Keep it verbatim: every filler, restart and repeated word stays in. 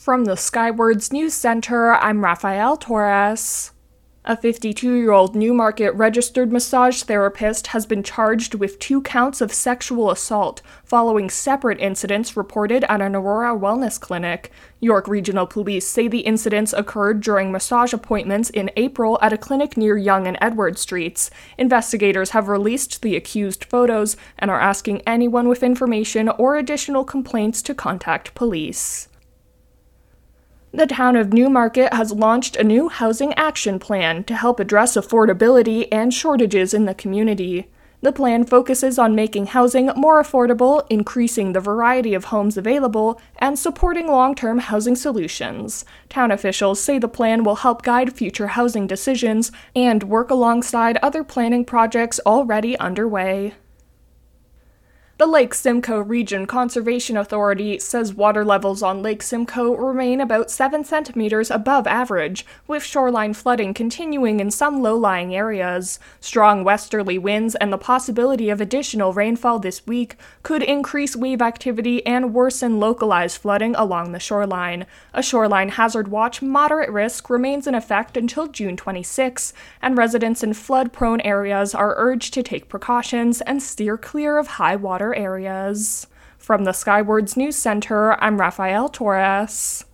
From the Skywards News Center, I'm Rafael Torres. A fifty-two-year-old Newmarket registered massage therapist has been charged with two counts of sexual assault following separate incidents reported at an Aurora wellness clinic. York Regional Police say the incidents occurred during massage appointments in April at a clinic near Yonge and Edward Streets. Investigators have released the accused photos and are asking anyone with information or additional complaints to contact police. The town of Newmarket has launched a new housing action plan to help address affordability and shortages in the community. The plan focuses on making housing more affordable, increasing the variety of homes available, and supporting long-term housing solutions. Town officials say the plan will help guide future housing decisions and work alongside other planning projects already underway. The Lake Simcoe Region Conservation Authority says water levels on Lake Simcoe remain about seven centimeters above average, with shoreline flooding continuing in some low-lying areas. Strong westerly winds and the possibility of additional rainfall this week could increase wave activity and worsen localized flooding along the shoreline. A shoreline hazard watch moderate risk remains in effect until June twenty-sixth, and residents in flood-prone areas are urged to take precautions and steer clear of high water areas. From the Skywards News Center, I'm Rafael Torres.